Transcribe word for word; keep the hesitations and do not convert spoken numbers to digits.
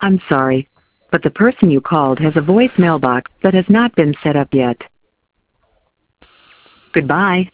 I'm sorry, but the person you called has a voicemail box that has not been set up yet. Goodbye.